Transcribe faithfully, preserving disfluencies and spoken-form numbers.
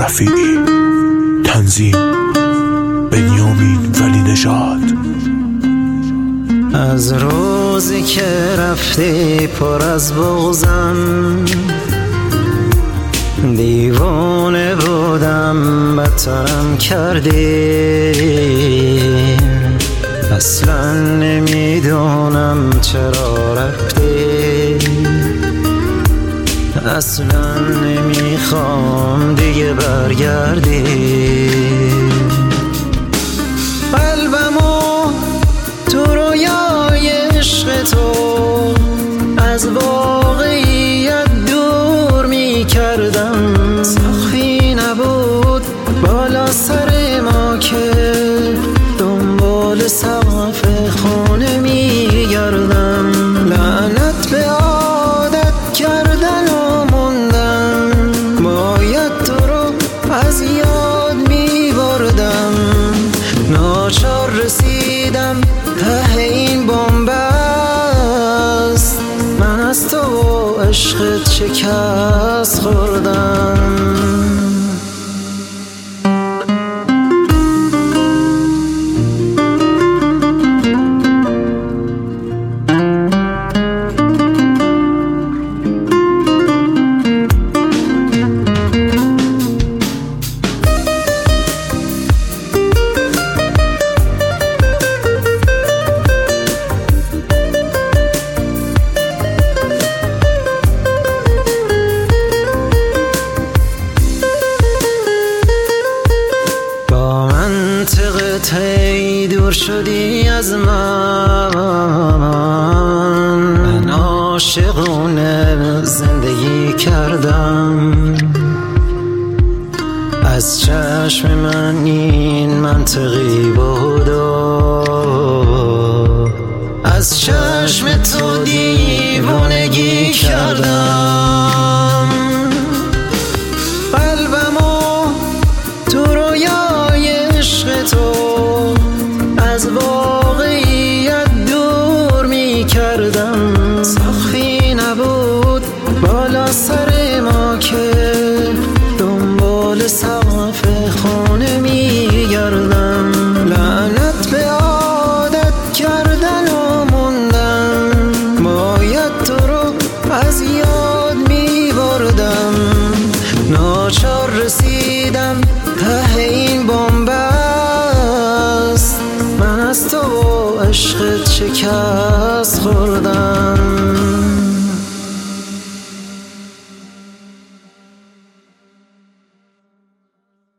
رفیعی. تنظیم بنیامین ولی نژاد. از روزی که رفتی پر از بغضم، دیوانه بودم بدترم کردی. اصلا نمیدونم چرا رفتی، اصلا نمیخوام دیگه برگردی. قلبمو تو رویای عشق تو از واقعیت دور میکردم. سخفی نبود بالا سر ما که دنبال سقف خونه میگردم. لعنت به عادت کردن و موندن، باید تو رو از یاد میبردم. ناچار رسیدم ته این بنبست، من از تو و عشقت شکست خوردم. ای دور شدی از من، من عاشقونه زندگی کردم. از چشم من این منطقی بود و از چشم تو دیوانگی کردم. قلبمو تو رویای عشق تو از واقعیت دور می کردم. سخفی نبود بالا سر ما که دنبال سقف خونه می گردم. لعنت به عادت کردن و موندن، باید تو رو از یاد می بردم. ناچار رسیدم ته این بنبست، من از تو و عشقت شکست خوردم.